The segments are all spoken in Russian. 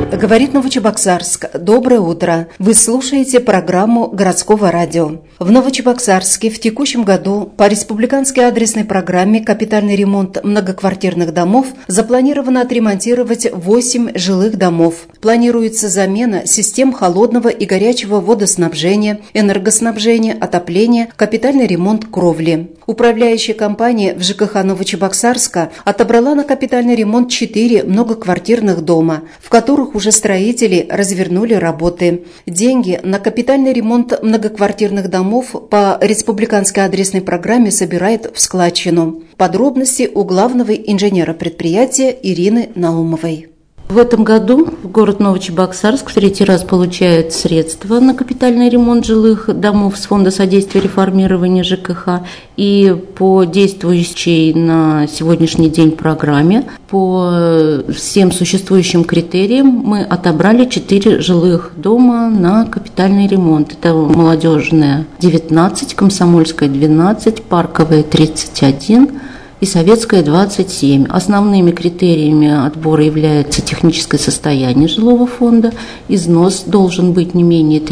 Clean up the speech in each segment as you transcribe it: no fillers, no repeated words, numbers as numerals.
Говорит Новочебоксарск. Доброе утро. Вы слушаете программу городского радио. В Новочебоксарске в текущем году по республиканской адресной программе «Капитальный ремонт многоквартирных домов» запланировано отремонтировать 8 жилых домов. Планируется замена систем холодного и горячего водоснабжения, энергоснабжения, отопления, капитальный ремонт кровли. Управляющая компания в ЖКХ Новочебоксарска отобрала на капитальный ремонт 4 многоквартирных дома, в которых уже строители развернули работы. Деньги на капитальный ремонт многоквартирных домов по республиканской адресной программе собирает в складчину. Подробности у главного инженера предприятия Ирины Наумовой. В этом году город Новочебоксарск в 3-й раз получает средства на капитальный ремонт жилых домов с Фонда содействия реформирования ЖКХ. И по действующей на сегодняшний день программе, по всем существующим критериям, мы отобрали 4 жилых дома на капитальный ремонт. Это Молодежная 19, Комсомольская 12, Парковая 31 и Советская 27. Основными критериями отбора является техническое состояние жилого фонда. Износ должен быть не менее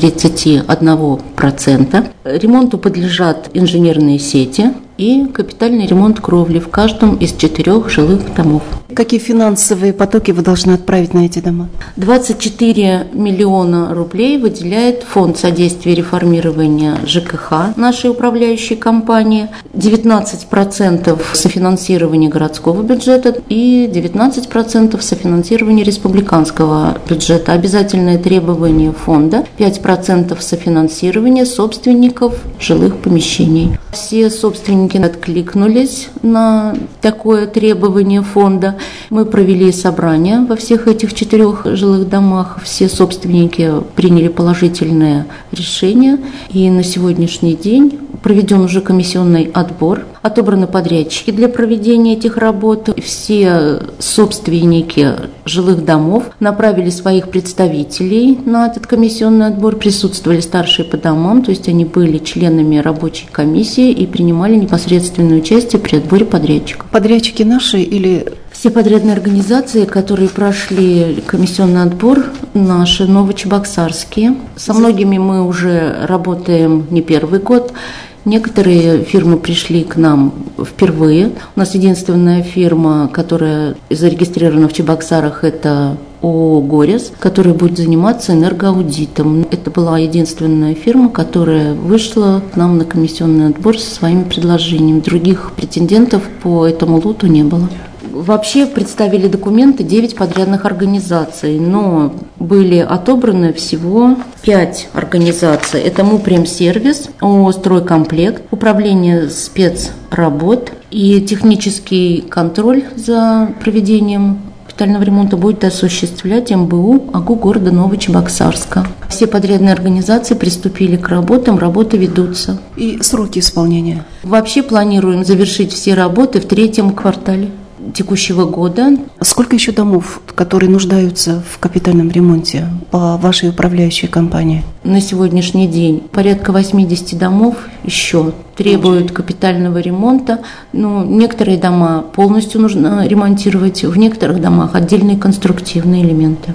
31%. Ремонту подлежат инженерные сети и капитальный ремонт кровли в каждом из 4 жилых домов. Какие финансовые потоки вы должны отправить на эти дома? 24 миллиона рублей выделяет Фонд содействия реформирования ЖКХ нашей управляющей компании, 19% софинансирования городского бюджета и 19% софинансирования республиканского бюджета. Обязательное требование фонда – 5% софинансирования собственников жилых помещений. Все собственники откликнулись на такое требование фонда. Мы провели собрание во всех этих 4 жилых домах. Все собственники приняли положительное решение. И на сегодняшний день проведен уже комиссионный отбор. Отобраны подрядчики для проведения этих работ. Все собственники жилых домов направили своих представителей на этот комиссионный отбор. Присутствовали старшие по домам, то есть они были членами рабочей комиссии и принимали непосредственное участие при отборе подрядчиков. Подрядчики наши или... Все подрядные организации, которые прошли комиссионный отбор, наши новочебоксарские. Со многими мы уже работаем не первый год. Некоторые фирмы пришли к нам впервые. У нас единственная фирма, которая зарегистрирована в Чебоксарах, это ООО «Горес», которая будет заниматься энергоаудитом. Это была единственная фирма, которая вышла к нам на комиссионный отбор со своими предложениями. Других претендентов по этому лоту не было. Вообще представили документы 9 подрядных организаций, но были отобраны всего 5 организаций. Это МУПремсервис, ООО «Стройкомплект», Управление спецработ и технический контроль за проведением капитального ремонта будет осуществлять МБУ АГУ города Новочебоксарска. Все подрядные организации приступили к работам, работы ведутся. И сроки исполнения? Вообще планируем завершить все работы в 3-м квартале текущего года. Сколько еще домов, которые нуждаются в капитальном ремонте по вашей управляющей компании? На сегодняшний день порядка 80 домов еще требуют капитального ремонта. Но некоторые дома полностью нужно ремонтировать, в некоторых домах отдельные конструктивные элементы.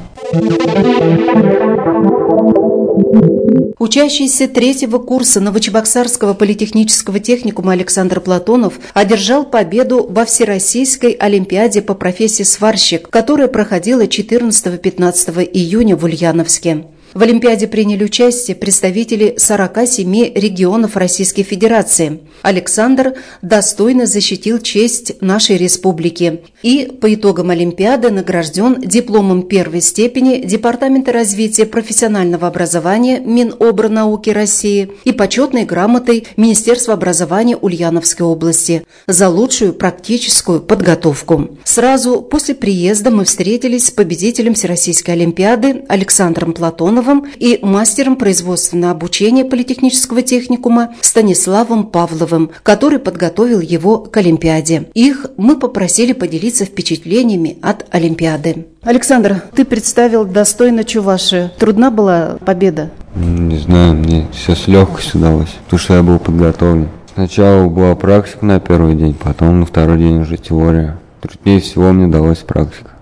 Учащийся 3-го курса Новочебоксарского политехнического техникума Александр Платонов одержал победу во Всероссийской олимпиаде по профессии сварщик, которая проходила 14-15 июня в Ульяновске. В Олимпиаде приняли участие представители 47 регионов Российской Федерации. Александр достойно защитил честь нашей республики и по итогам Олимпиады награжден дипломом 1-й степени Департамента развития профессионального образования Минобрнауки России и почетной грамотой Министерства образования Ульяновской области за лучшую практическую подготовку. Сразу после приезда мы встретились с победителем Всероссийской олимпиады Александром Платоновым и мастером производственного обучения политехнического техникума Станиславом Павловым, который подготовил его к Олимпиаде. Их мы попросили поделиться впечатлениями от Олимпиады. Александр, ты представил достойно Чувашию. Трудна была победа? Не знаю, мне все с легкостью удалось, потому что я был подготовлен. Сначала была практика на первый день, потом на второй день уже теория. Труднее всего мне далась практика.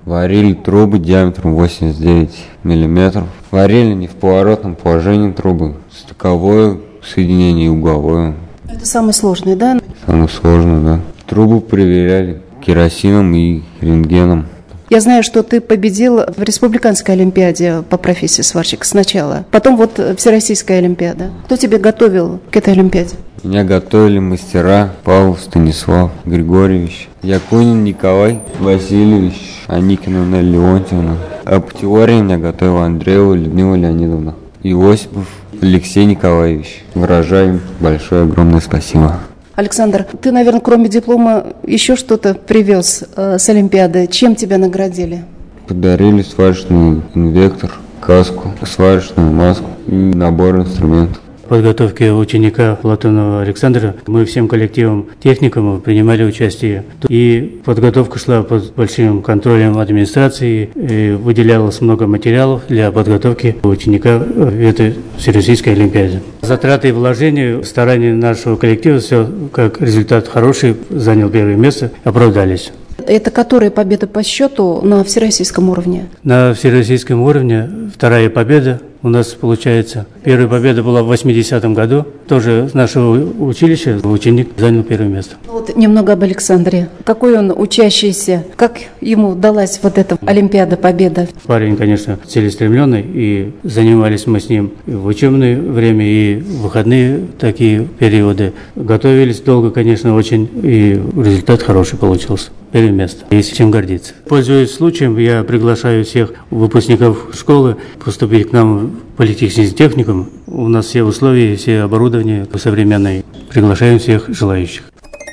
Варили трубы диаметром 89 миллиметров. Варили не в поворотном положении трубы. Стыковое соединение и угловое. Это самое сложное, да? Самое сложное, да. Трубу проверяли керосином и рентгеном. Я знаю, что ты победил в республиканской олимпиаде по профессии сварщик сначала. Потом вот Всероссийская олимпиада. Кто тебя готовил к этой олимпиаде? Меня готовили мастера Павлов Станислав Григорьевич, Якунин Николай Васильевич, Аникина Нелли Леонтьевна. А по теории меня готовила Андреева Людмила Леонидовна. Иосипов Алексей Николаевич. Выражаю им большое огромное спасибо. Александр, ты, наверное, кроме диплома еще что-то привез с олимпиады. Чем тебя наградили? Подарили сварочный инвектор, каску, сварочную маску и набор инструментов. В подготовке ученика Платонова Александра мы всем коллективом техникумов принимали участие. И подготовка шла под большим контролем администрации, и выделялось много материалов для подготовки ученика в этой Всероссийской олимпиаде. Затраты и вложения, старания нашего коллектива, все как результат хороший, занял первое место, оправдались. Это которая победа по счету на всероссийском уровне? На всероссийском уровне вторая победа у нас получается. Первая победа была в 80-м году. Тоже с нашего училища ученик занял первое место. Вот немного об Александре. Какой он учащийся? Как ему удалась вот эта олимпиада, победа? Парень, конечно, целеустремленный. И занимались мы с ним и в учебное время, и в выходные такие периоды. Готовились долго, конечно, очень. И результат хороший получился. Первое место. Есть чем гордиться. Пользуясь случаем, я приглашаю всех выпускников школы поступить к нам в политехнический техникум. У нас все условия, все оборудование современное. Приглашаем всех желающих.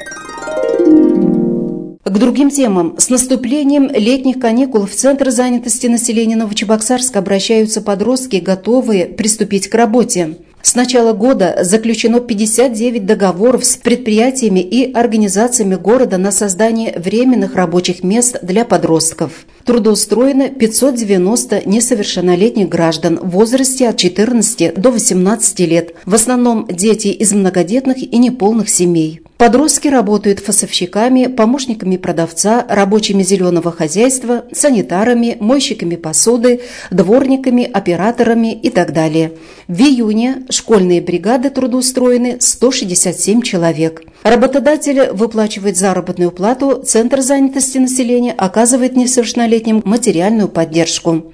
К другим темам. С наступлением летних каникул в Центр занятости населения Новочебоксарска обращаются подростки, готовые приступить к работе. С начала года заключено 59 договоров с предприятиями и организациями города на создание временных рабочих мест для подростков. Трудоустроено 590 несовершеннолетних граждан в возрасте от 14 до 18 лет, в основном дети из многодетных и неполных семей. Подростки работают фасовщиками, помощниками продавца, рабочими зеленого хозяйства, санитарами, мойщиками посуды, дворниками, операторами и так далее. В июне школьные бригады трудоустроены 167 человек. Работодатель выплачивает заработную плату, Центр занятости населения оказывает несовершеннолетним материальную поддержку.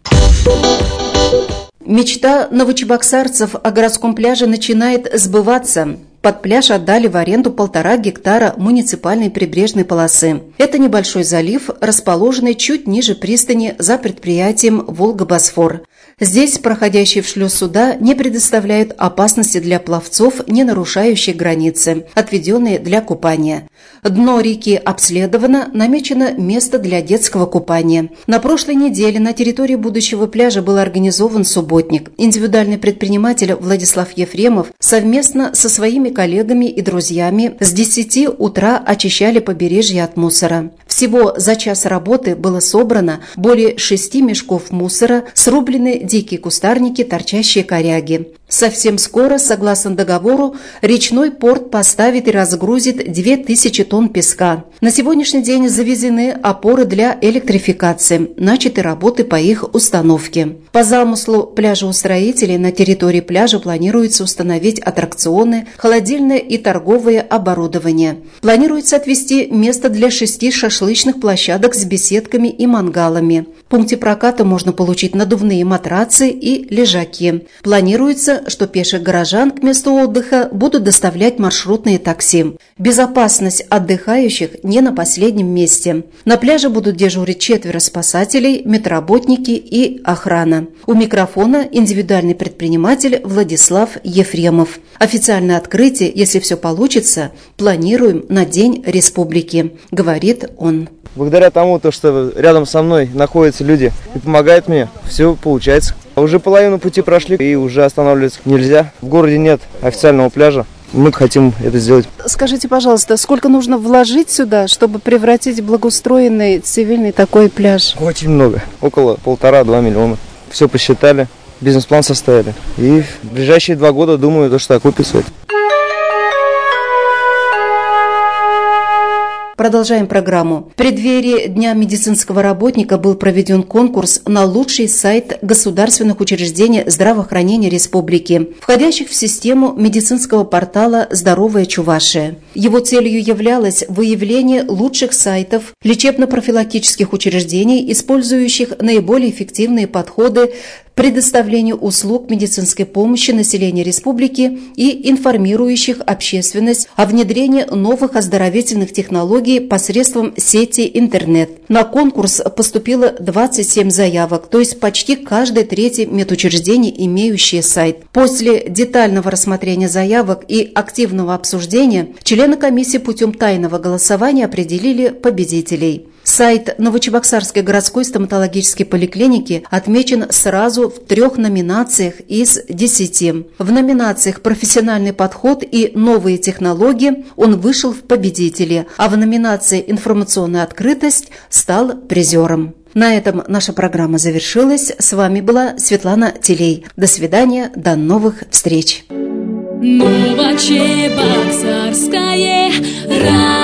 Мечта новочебоксарцев о городском пляже начинает сбываться. Под пляж отдали в аренду 1,5 гектара муниципальной прибрежной полосы. Это небольшой залив, расположенный чуть ниже пристани за предприятием «Волга-Босфор». Здесь проходящие в шлюз суда не предоставляют опасности для пловцов, не нарушающих границы, отведенные для купания. Дно реки обследовано, намечено место для детского купания. На прошлой неделе на территории будущего пляжа был организован субботник. Индивидуальный предприниматель Владислав Ефремов совместно со своими коллегами и друзьями с 10 утра очищали побережье от мусора. Всего за час работы было собрано более 6 мешков мусора, срублены дикие кустарники, торчащие коряги. Совсем скоро, согласно договору, речной порт поставит и разгрузит 2000 тонн песка. На сегодняшний день завезены опоры для электрификации, начаты работы по их установке. По замыслу пляжеустроителей на территории пляжа планируется установить аттракционы, холодильное и торговое оборудование. Планируется отвести место для 6 шашлычных площадок с беседками и мангалами. В пункте проката можно получить надувные матрацы и лежаки. Планируется, что пеших горожан к месту отдыха будут доставлять маршрутные такси. Безопасность отдыхающих не на последнем месте. На пляже будут дежурить 4 спасателей, медработники и охрана. У микрофона индивидуальный предприниматель Владислав Ефремов. Официальное открытие, если все получится, планируем на День Республики, говорит он. Благодаря тому, что рядом со мной находятся люди и помогают мне, все получается. Уже половину пути прошли и уже останавливаться нельзя. В городе нет официального пляжа. Мы хотим это сделать. Скажите, пожалуйста, сколько нужно вложить сюда, чтобы превратить в благоустроенный цивильный такой пляж? Очень много. Около 1,5-2 миллиона. Все посчитали, бизнес-план составили. И в ближайшие 2 года, думаю, что окупится это. Продолжаем программу. В преддверии Дня медицинского работника был проведен конкурс на лучший сайт государственных учреждений здравоохранения республики, входящих в систему медицинского портала «Здоровая Чувашия». Его целью являлось выявление лучших сайтов лечебно-профилактических учреждений, использующих наиболее эффективные подходы предоставлению услуг медицинской помощи населению республики и информирующих общественность о внедрении новых оздоровительных технологий посредством сети интернет. На конкурс поступило 27 заявок, то есть почти каждое третье медучреждение, имеющее сайт. После детального рассмотрения заявок и активного обсуждения члены комиссии путем тайного голосования определили победителей. Сайт Новочебоксарской городской стоматологической поликлиники отмечен сразу в 3 номинациях из 10. В номинациях «Профессиональный подход» и «Новые технологии» он вышел в победители, а в номинации «Информационная открытость» стал призером. На этом наша программа завершилась. С вами была Светлана Телей. До свидания, до новых встреч. Новочебоксарское радио.